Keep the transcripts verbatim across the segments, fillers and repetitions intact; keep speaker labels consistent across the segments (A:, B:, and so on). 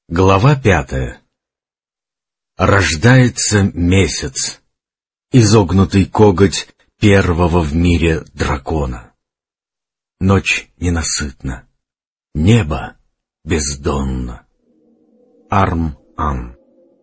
A: Глава пятая. Рождается месяц, изогнутый коготь первого в мире дракона. Ночь ненасытна, небо бездонно. Арм-Ан.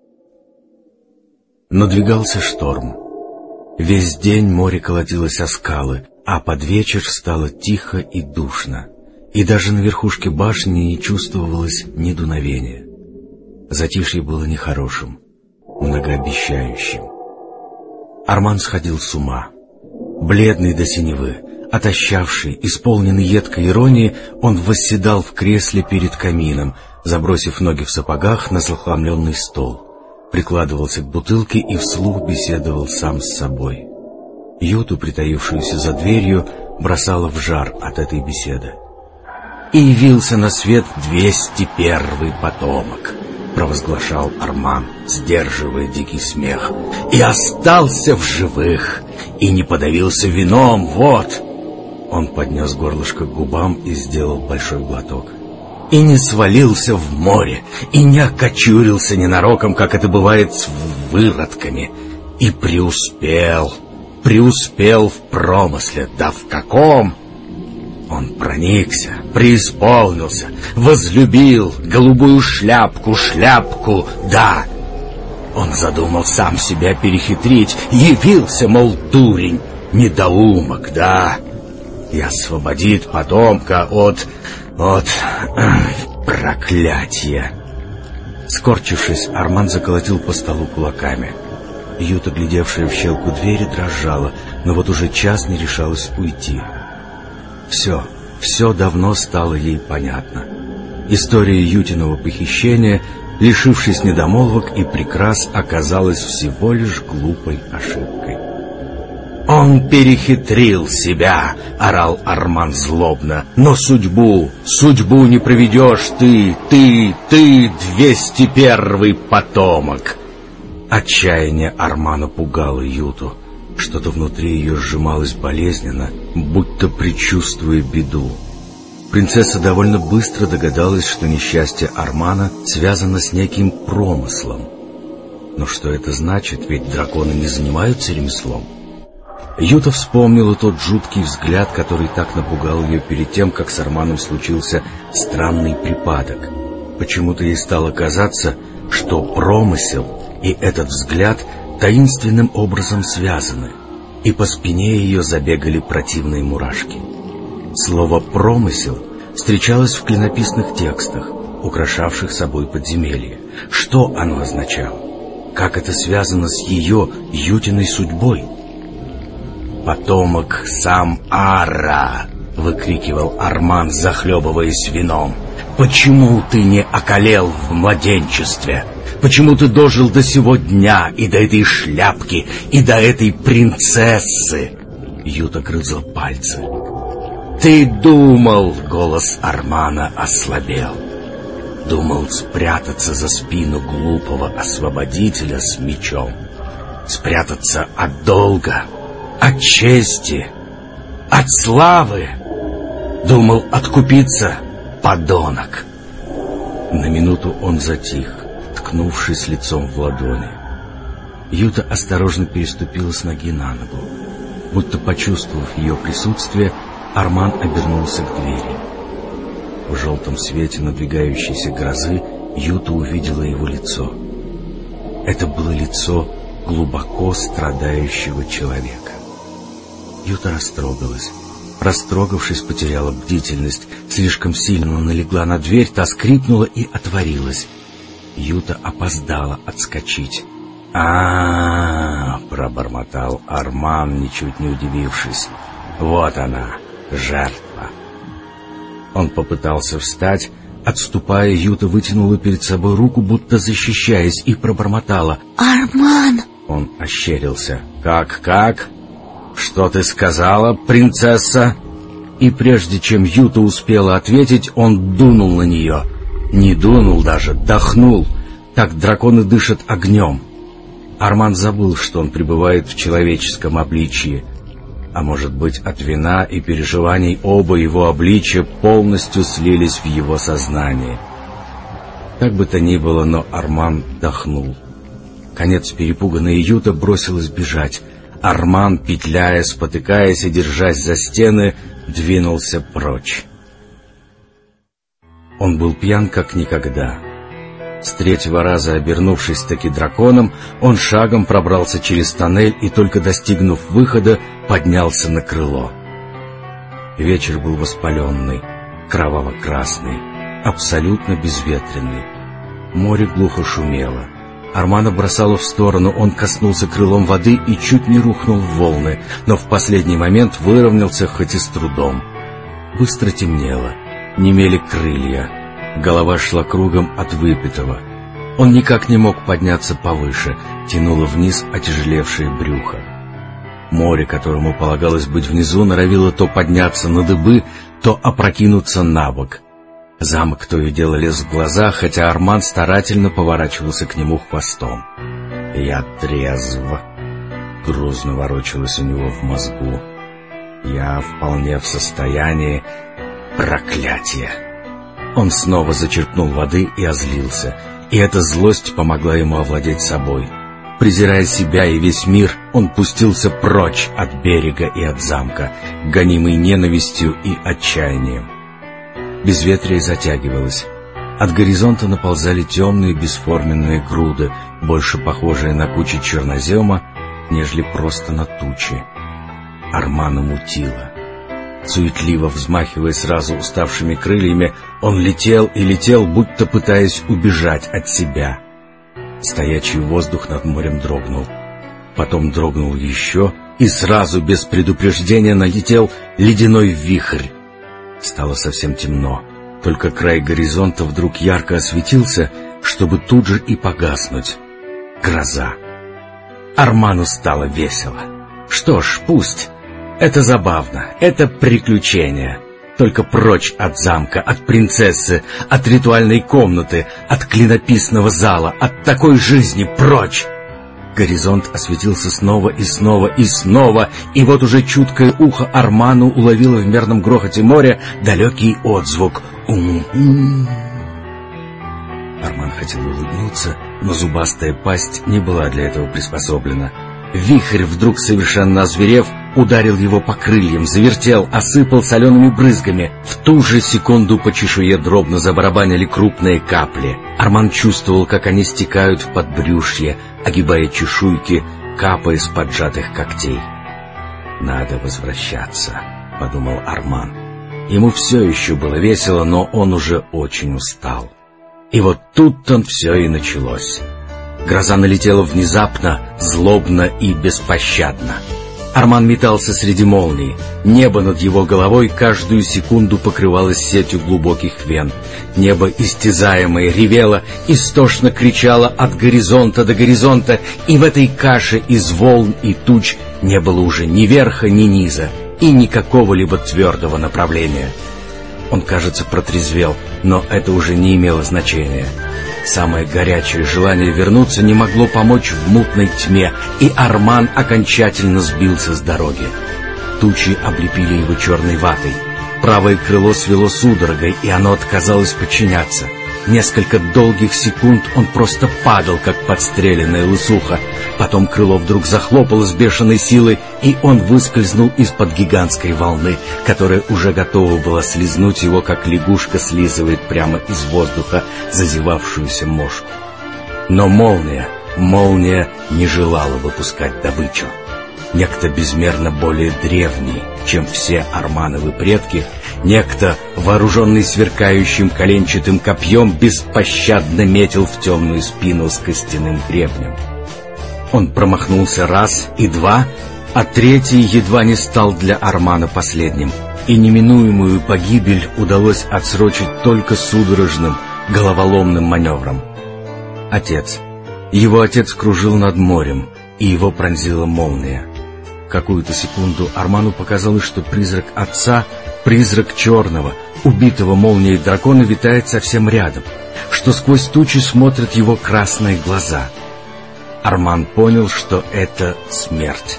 A: Надвигался шторм. Весь день море колотилось о скалы, а под вечер стало тихо и душно, и даже на верхушке башни не чувствовалось ни дуновения. Затишье было нехорошим, многообещающим. Арман сходил с ума. Бледный до синевы, отощавший, исполненный едкой иронии, он восседал в кресле перед камином, забросив ноги в сапогах на захламленный стол, прикладывался к бутылке и вслух беседовал сам с собой. Юту, притаившуюся за дверью, бросала в жар от этой беседы. «И явился на свет двести первый потомок», — провозглашал Арман, сдерживая дикий смех, — «и остался в живых, и не подавился вином, вот!» Он поднес горлышко к губам и сделал большой глоток. «И не свалился в море, и не окочурился ненароком, как это бывает с выродками, и преуспел, преуспел в промысле, да в каком!» Он проникся, преисполнился, возлюбил голубую шляпку, шляпку, да. Он задумал сам себя перехитрить, явился, мол, дурень, недоумок, да. И освободит потомка от... от... проклятия. Скорчившись, Арман заколотил по столу кулаками. Юта, глядевшая в щелку двери, дрожала, но вот уже час не решалась уйти. Все, все давно стало ей понятно. История Ютиного похищения, лишившись недомолвок и прикрас, оказалась всего лишь глупой ошибкой. «Он перехитрил себя!» — орал Арман злобно. «Но судьбу, судьбу не проведешь ты, ты, ты, двести первый потомок!» Отчаяние Армана пугало Юту. Что-то внутри ее сжималось болезненно, будто предчувствуя беду. Принцесса довольно быстро догадалась, что несчастье Армана связано с неким промыслом. Но что это значит, ведь драконы не занимаются ремеслом? Юта вспомнила тот жуткий взгляд, который так напугал ее перед тем, как с Арманом случился странный припадок. Почему-то ей стало казаться, что промысел и этот взгляд таинственным образом связаны, и по спине ее забегали противные мурашки. Слово «промысел» встречалось в клинописных текстах, украшавших собой подземелье. Что оно означало? Как это связано с ее, Ютиной, судьбой? «Потомок Сам-Ара!» — выкрикивал Арман, захлебываясь вином. «Почему ты не околел в младенчестве? Почему ты дожил до сего дня и до этой шляпки, и до этой принцессы?» Юта грызла пальцы. «Ты думал!» — голос Армана ослабел. «Думал спрятаться за спину глупого освободителя с мечом. Спрятаться от долга, от чести, от славы. Думал откупиться, подонок!» На минуту он затих, ткнувшись лицом в ладони. Юта осторожно переступила с ноги на ногу. Будто почувствовав ее присутствие, Арман обернулся к двери. В желтом свете надвигающейся грозы Юта увидела его лицо. Это было лицо глубоко страдающего человека. Юта растрогалась. Растрогавшись, потеряла бдительность, слишком сильно налегла на дверь, та скрипнула и отворилась. Юта опоздала отскочить. а, -а, -а пробормотал Арман, ничуть не удивившись. «Вот она, жертва». Он попытался встать. Отступая, Юта вытянула перед собой руку, будто защищаясь, и пробормотала: «Арман!» Он ощерился. «Как, как? Что ты сказала, принцесса?» И прежде чем Юта успела ответить, он дунул на нее. Не дунул даже, дохнул. Так драконы дышат огнем. Арман забыл, что он пребывает в человеческом обличье. А может быть, от вина и переживаний оба его обличия полностью слились в его сознании. Как бы то ни было, но Арман вдохнул. Конец перепуганная Юта бросилась бежать. Арман, петляя, спотыкаясь и держась за стены, двинулся прочь. Он был пьян как никогда. С третьего раза, обернувшись таки драконом, он шагом пробрался через тоннель и, только достигнув выхода, поднялся на крыло. Вечер был воспаленный, кроваво-красный, абсолютно безветренный. Море глухо шумело. Армана бросало в сторону, он коснулся крылом воды и чуть не рухнул в волны, но в последний момент выровнялся, хоть и с трудом. Быстро темнело, немели крылья, голова шла кругом от выпитого. Он никак не мог подняться повыше, тянуло вниз отяжелевшее брюхо. Море, которому полагалось быть внизу, норовило то подняться на дыбы, то опрокинуться на бок. Замок то и дело лез в глаза, хотя Арман старательно поворачивался к нему хвостом. «Я трезв», — грузно ворочалось у него в мозгу. «Я вполне в состоянии... Проклятие!» Он снова зачерпнул воды и озлился, и эта злость помогла ему овладеть собой. Презирая себя и весь мир, он пустился прочь от берега и от замка, гонимый ненавистью и отчаянием. Безветрие затягивалось. От горизонта наползали темные бесформенные груды, больше похожие на кучи чернозема, нежели просто на тучи. Армана мутило. Суетливо взмахивая сразу уставшими крыльями, он летел и летел, будто пытаясь убежать от себя. Стоячий воздух над морем дрогнул. Потом дрогнул еще, и сразу, без предупреждения, налетел ледяной вихрь. Стало совсем темно, только край горизонта вдруг ярко осветился, чтобы тут же и погаснуть. Гроза. Арману стало весело. Что ж, пусть. Это забавно, это приключение. Только прочь от замка, от принцессы, от ритуальной комнаты, от клинописного зала, от такой жизни прочь! Горизонт осветился снова и снова и снова, и вот уже чуткое ухо Арману уловило в мерном грохоте моря далекий отзвук «Ум-ум». Арман хотел улыбнуться, но зубастая пасть не была для этого приспособлена. Вихрь, вдруг совершенно озверев, ударил его по крыльям, завертел, осыпал солеными брызгами. В ту же секунду по чешуе дробно забарабанили крупные капли. Арман чувствовал, как они стекают в подбрюшье, огибая чешуйки, капая с поджатых когтей. «Надо возвращаться», — подумал Арман. Ему все еще было весело, но он уже очень устал. И вот тут-то все и началось. Гроза налетела внезапно, злобно и беспощадно. Арман метался среди молний. Небо над его головой каждую секунду покрывалось сетью глубоких вен. Небо, истязаемое, ревело, истошно кричало от горизонта до горизонта, и в этой каше из волн и туч не было уже ни верха, ни низа, и ни какого-либо твердого направления. Он, кажется, протрезвел, но это уже не имело значения. Самое горячее желание вернуться не могло помочь в мутной тьме, и Арман окончательно сбился с дороги. Тучи облепили его черной ватой. Правое крыло свело судорогой, и оно отказалось подчиняться. Несколько долгих секунд он просто падал, как подстреленная лысуха. Потом крыло вдруг захлопало с бешеной силой, и он выскользнул из-под гигантской волны, которая уже готова была слизнуть его, как лягушка слизывает прямо из воздуха зазевавшуюся мошку. Но молния, молния не желала выпускать добычу. Некто безмерно более древний, чем все Армановы предки, некто, вооруженный сверкающим коленчатым копьем, беспощадно метил в темную спину с костяным гребнем. Он промахнулся раз и два, а третий едва не стал для Армана последним, и неминуемую погибель удалось отсрочить только судорожным, головоломным маневром. Отец. Его отец кружил над морем, и его пронзила молния. Какую-то секунду Арману показалось, что призрак отца, призрак черного, убитого молнией дракона, витает совсем рядом, что сквозь тучи смотрят его красные глаза. Арман понял, что это смерть.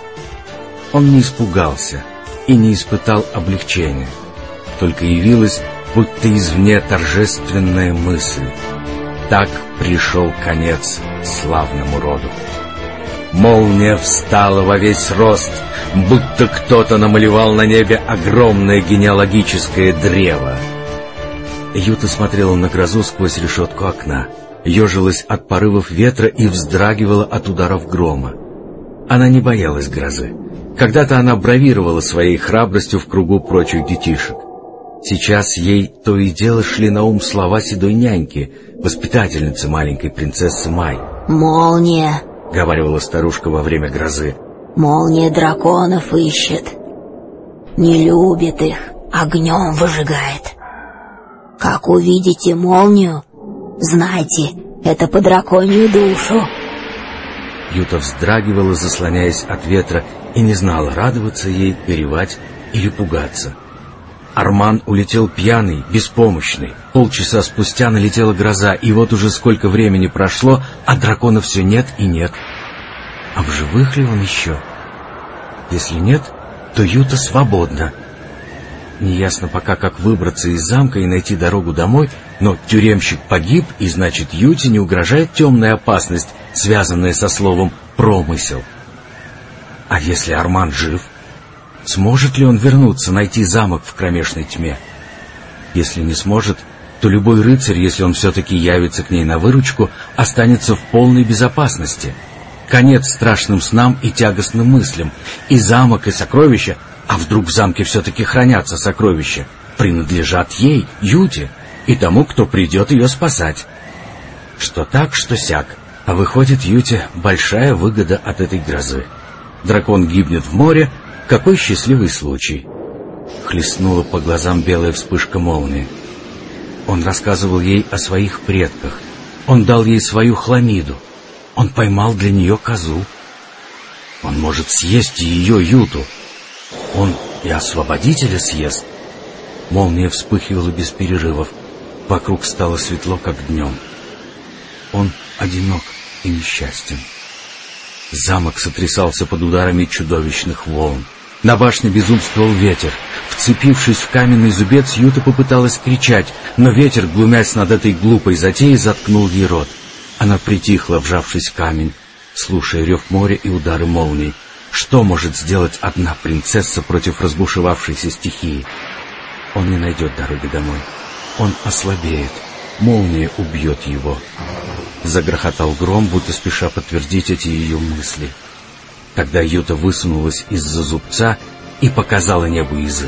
A: Он не испугался и не испытал облегчения, только явилась, будто извне, торжественная мысль. Так пришел конец славному роду. Молния встала во весь рост, будто кто-то намалевал на небе огромное генеалогическое древо. Юта смотрела на грозу сквозь решетку окна, ежилась от порывов ветра и вздрагивала от ударов грома. Она не боялась грозы. Когда-то она бравировала своей храбростью в кругу прочих детишек. Сейчас ей то и дело шли на ум слова седой няньки, воспитательницы маленькой принцессы Май.
B: «Молния»,
A: — говорила старушка во время грозы.
B: «Молния драконов ищет. Не любит их, огнем выжигает. Как увидите молнию, знайте, это по драконью душу».
A: Юта вздрагивала, заслоняясь от ветра, и не знала, радоваться ей, горевать или пугаться. Арман улетел пьяный, беспомощный. Полчаса спустя налетела гроза, и вот уже сколько времени прошло, а дракона все нет и нет. А в живых ли он еще? Если нет, то Юта свободна. Неясно пока, как выбраться из замка и найти дорогу домой, но тюремщик погиб, и значит, Юте не угрожает темная опасность, связанная со словом «промысел». А если Арман жив? Сможет ли он вернуться, найти замок в кромешной тьме? Если не сможет, то любой рыцарь, если он все-таки явится к ней на выручку, останется в полной безопасности. Конец страшным снам и тягостным мыслям. И замок, и сокровища, а вдруг в замке все-таки хранятся сокровища, принадлежат ей, Юте, и тому, кто придет ее спасать. Что так, что сяк. А выходит, Юте большая выгода от этой грозы. Дракон гибнет в море. Какой счастливый случай! Хлестнула по глазам белая вспышка молнии. Он рассказывал ей о своих предках. Он дал ей свою хламиду. Он поймал для нее козу. Он может съесть и ее, Юту. Он и освободителя съест. Молния вспыхивала без перерывов. Вокруг стало светло, как днем. Он одинок и несчастен. Замок сотрясался под ударами чудовищных волн. На башне безумствовал ветер. Вцепившись в каменный зубец, Юта попыталась кричать, но ветер, глумясь над этой глупой затеей, заткнул ей рот. Она притихла, вжавшись в камень, слушая рев моря и удары молний. Что может сделать одна принцесса против разбушевавшейся стихии? Он не найдет дороги домой. Он ослабеет. Молния убьет его. Загрохотал гром, будто спеша подтвердить эти ее мысли. Тогда Юта высунулась из-за зубца и показала небу язык.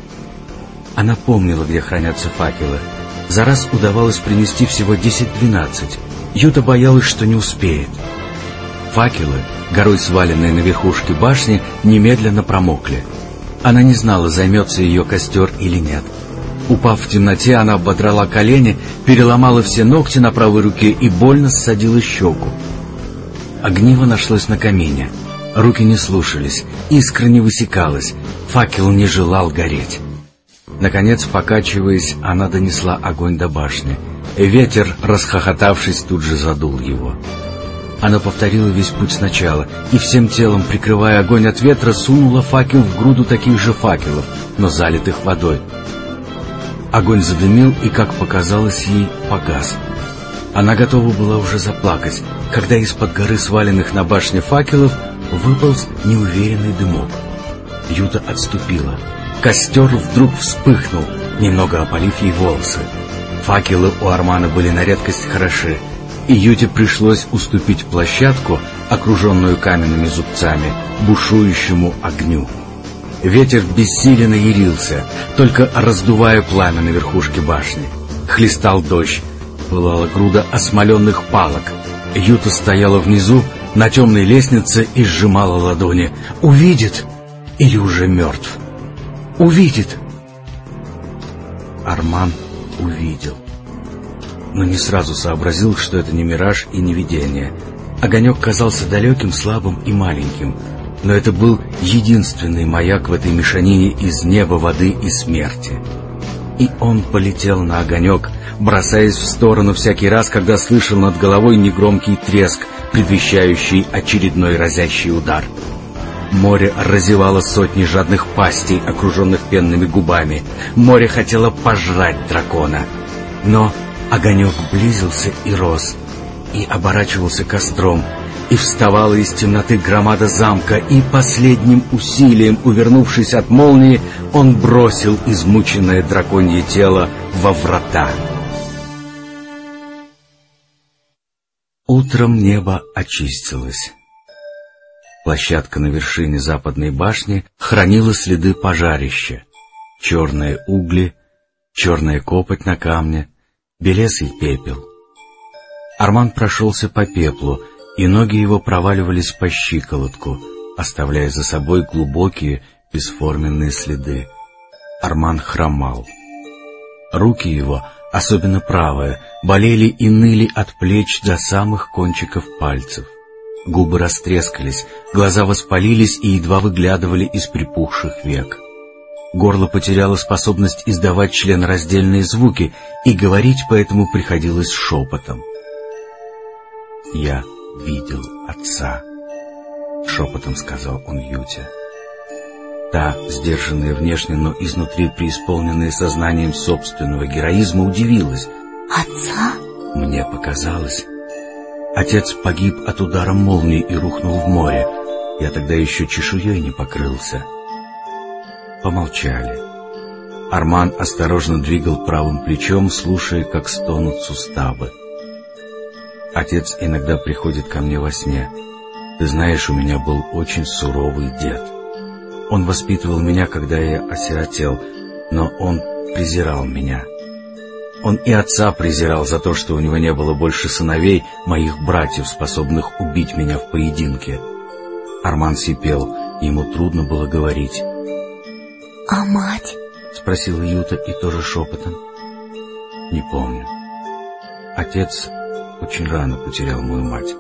A: Она помнила, где хранятся факелы. За раз удавалось принести всего десять-двенадцать. Юта боялась, что не успеет. Факелы, горой сваленные на верхушке башни, немедленно промокли. Она не знала, займется ее костер или нет. Упав в темноте, она ободрала колени, переломала все ногти на правой руке и больно ссадила щеку. Огниво нашлось на камине. Руки не слушались, искра не высекалась, факел не желал гореть. Наконец, покачиваясь, она донесла огонь до башни. Ветер, расхохотавшись, тут же задул его. Она повторила весь путь сначала и всем телом, прикрывая огонь от ветра, сунула факел в груду таких же факелов, но залитых водой. Огонь задымил и, как показалось ей, погас. Она готова была уже заплакать, когда из-под горы сваленных на башне факелов выполз неуверенный дымок. Юта отступила. Костер вдруг вспыхнул, немного опалив ей волосы. Факелы у Армана были на редкость хороши, и Юте пришлось уступить площадку, окруженную каменными зубцами, бушующему огню. Ветер бессиленно ярился, только раздувая пламя на верхушке башни. Хлестал дождь, пылала груда осмоленных палок. Юта стояла внизу, на темной лестнице, и сжимала ладони. Увидит или уже мертв? Увидит. Арман увидел, но не сразу сообразил, что это не мираж и не видение. Огонек казался далеким, слабым и маленьким, но это был единственный маяк в этой мешанине из неба, воды и смерти. И он полетел на огонек, бросаясь в сторону всякий раз, когда слышал над головой негромкий треск, предвещающий очередной разящий удар. Море разевало сотни жадных пастей, окруженных пенными губами. Море хотело пожрать дракона. Но Огонек близился и рос, и оборачивался костром, и вставала из темноты громада замка, и последним усилием, увернувшись от молнии, он бросил измученное драконье тело во врата. Утром небо очистилось. Площадка на вершине западной башни хранила следы пожарища. Черные угли, черная копоть на камне, белесый пепел. Арман прошелся по пеплу, и ноги его проваливались по щиколотку, оставляя за собой глубокие бесформенные следы. Арман хромал. Руки его, особенно правая, болели и ныли от плеч до самых кончиков пальцев. Губы растрескались, глаза воспалились и едва выглядывали из припухших век. Горло потеряло способность издавать членораздельные звуки, и говорить поэтому приходилось шепотом. «Я видел отца», — шепотом сказал он Юте. Та, сдержанная внешне, но изнутри преисполненная сознанием собственного героизма, удивилась.
B: «Отца?»
A: Мне показалось. Отец погиб от удара молнии и рухнул в море. Я тогда еще чешуей не покрылся. Помолчали. Арман осторожно двигал правым плечом, слушая, как стонут суставы. Отец иногда приходит ко мне во сне. Ты знаешь, у меня был очень суровый дед. Он воспитывал меня, когда я осиротел, но он презирал меня. Он и отца презирал за то, что у него не было больше сыновей, моих братьев, способных убить меня в поединке. Арман сипел, ему трудно было говорить.
B: «А мать?»
A: — спросила Юта, и тоже шепотом. «Не помню. Отец очень рано потерял мою мать».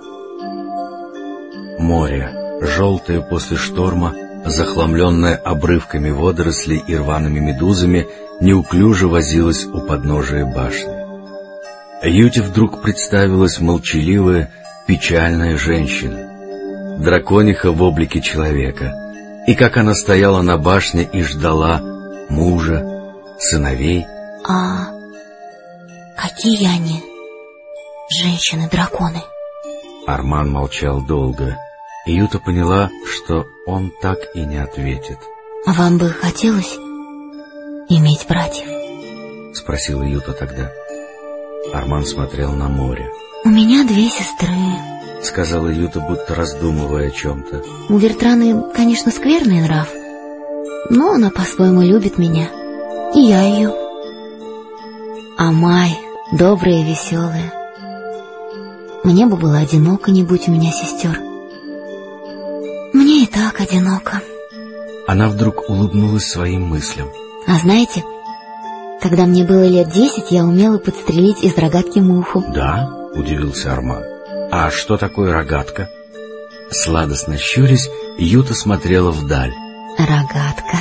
A: Море, желтое после шторма, захламленное обрывками водорослей и рваными медузами, неуклюже возилась у подножия башни. Юте вдруг представилась молчаливая, печальная женщина, дракониха в облике человека, и как она стояла на башне и ждала мужа, сыновей.
B: «А какие они, женщины-драконы?»
A: Арман молчал долго, и Юта поняла, что он так и не ответит.
B: «А вам бы хотелось иметь братьев?»
A: — спросила Юта тогда. Арман смотрел на море.
B: «У меня две сестры»,
A: — сказала Юта, будто раздумывая о чем-то.
B: «У Вертраны, конечно, скверный нрав, но она по-своему любит меня, и я ее. А Май добрая и веселая. Мне бы было одиноко, не будь у меня сестер. Мне и так одиноко».
A: Она вдруг улыбнулась своим мыслям.
B: «А знаете, когда мне было лет десять, я умела подстрелить из рогатки муху».
A: «Да?» — удивился Арман. «А что такое рогатка?» Сладостно щурясь, Юта смотрела вдаль.
B: «Рогатка.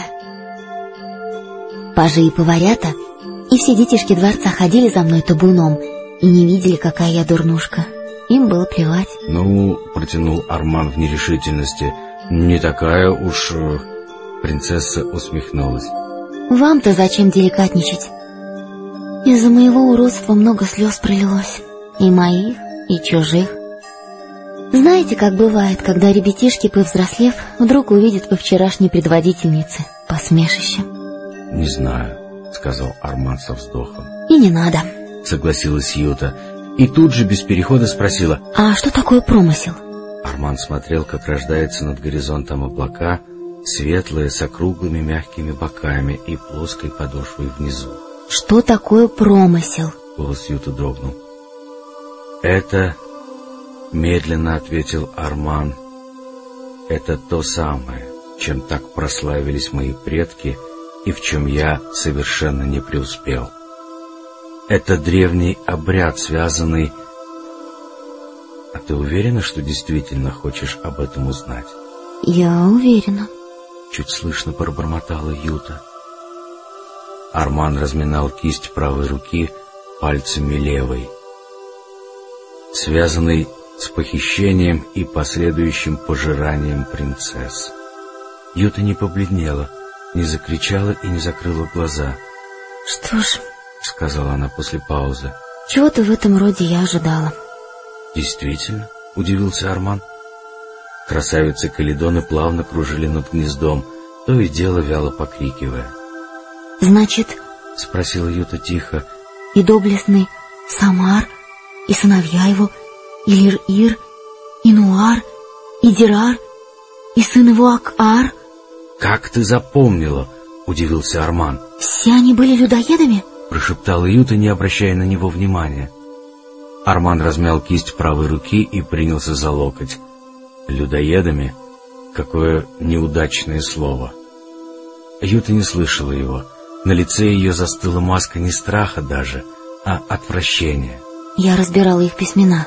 B: Пажи и поварята, и все детишки дворца ходили за мной табуном и не видели, какая я дурнушка. Им было плевать».
A: «Ну, — протянул Арман в нерешительности, — не такая уж...» Принцесса усмехнулась.
B: «Вам-то зачем деликатничать? Из-за моего уродства много слез пролилось. И моих, и чужих. Знаете, как бывает, когда ребятишки, повзрослев, вдруг увидят во вчерашней предводительнице посмешище?»
A: «Не знаю», — сказал Арман со вздохом.
B: «И не надо»,
A: — согласилась Юта, и тут же без перехода спросила:
B: «А что такое промысел?»
A: Арман смотрел, как рождается над горизонтом облака, светлые, с округлыми мягкими боками и плоской подошвой внизу.
B: «Что такое промысел?»
A: Голос Юты дрогнул. «Это, — медленно ответил Арман, — это то самое, чем так прославились мои предки и в чем я совершенно не преуспел. Это древний обряд, связанный... А ты уверена, что действительно хочешь об этом узнать?»
B: «Я уверена»,
A: — чуть слышно пробормотала Юта. Арман разминал кисть правой руки пальцами левой. Связанный с похищением и последующим пожиранием принцесс. Юта не побледнела, не закричала и не закрыла глаза.
B: «Что ж,
A: — сказала она после паузы, —
B: Чего-то в этом роде я ожидала.
A: Действительно, удивился Арман. Красавицы Калидоны плавно кружили над гнездом, то и дело вяло покрикивая.
B: Значит,
A: спросила Юта тихо,
B: и доблестный Самар, и сыновья его, и Лир-Ир, и Нуар, и Дирар, и сын его Ак-Ар.
A: Как ты запомнила? Удивился Арман.
B: Все они были людоедами?
A: Прошептала Юта, не обращая на него внимания. Арман размял кисть правой руки и принялся за локоть. Людоедами? Какое неудачное слово. Юта не слышала его. На лице ее застыла маска не страха даже, а отвращения.
B: Я разбирала их письмена.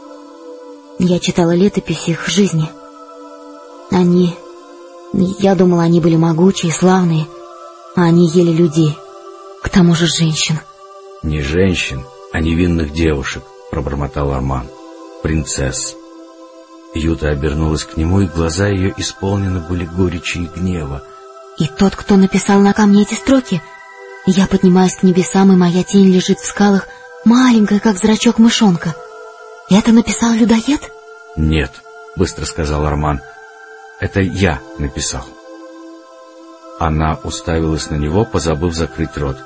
B: Я читала летопись их жизни. Они... Я думала, они были могучие, славные, а они ели людей, к тому же женщин.
A: Не женщин, а невинных девушек, пробормотал Арман. Принцесс. Юта обернулась к нему, и глаза ее исполнены были горечи и гнева.
B: И тот, кто написал на камне эти строки, я поднимаюсь к небесам, и моя тень лежит в скалах, маленькая, как зрачок мышонка. Это написал людоед?
A: Нет, быстро сказал Арман. Это я написал. Она уставилась на него, позабыв закрыть рот.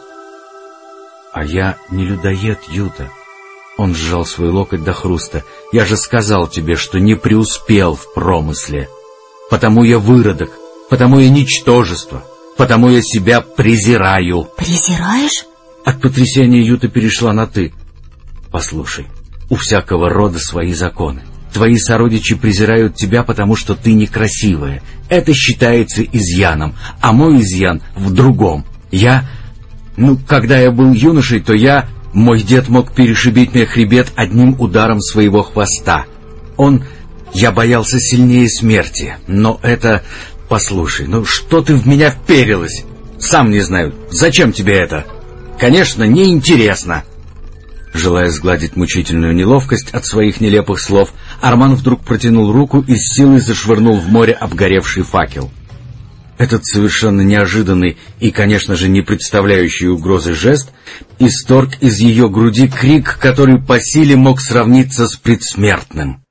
A: А я не людоед, Юта. Он сжал свой локоть до хруста. Я же сказал тебе, что не преуспел в промысле. Потому я выродок, потому я ничтожество, потому я себя презираю.
B: Презираешь?
A: От потрясения Юта перешла на «ты». Послушай, у всякого рода свои законы. Твои сородичи презирают тебя, потому что ты некрасивая. Это считается изъяном, а мой изъян в другом. Я... Ну, когда я был юношей, то я... Мой дед мог перешибить мне хребет одним ударом своего хвоста. Он... Я боялся сильнее смерти, но это... Послушай, ну что ты в меня вперилась? Сам не знаю, зачем тебе это? Конечно, неинтересно. Желая сгладить мучительную неловкость от своих нелепых слов, Арман вдруг протянул руку и с силой зашвырнул в море обгоревший факел. Этот совершенно неожиданный и, конечно же, не представляющий угрозы жест исторг из ее груди крик, который по силе мог сравниться с предсмертным.